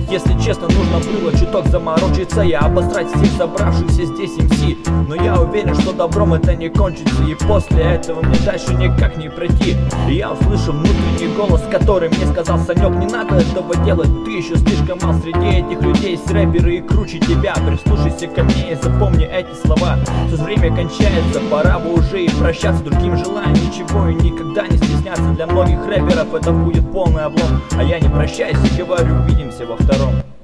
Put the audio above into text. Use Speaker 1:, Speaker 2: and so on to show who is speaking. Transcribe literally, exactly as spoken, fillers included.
Speaker 1: Если честно, нужно было чуток заморочиться и обосрать всех собравшихся здесь эм си. Но я уверен, что добром это не кончится, и после этого мне дальше никак не пройти. И я услышал внутренний голос, который мне сказал: Санек, не надо этого делать, ты еще слишком мал. Среди этих людей есть рэперы и круче тебя. Прислушайся ко мне и запомни эти слова. Тут время кончается, пора бы уже и прощаться. Другим желаю ничего и никогда не стесняться. Для многих рэперов это будет полный облом, а я не прощаюсь и говорю: увидимся во втором.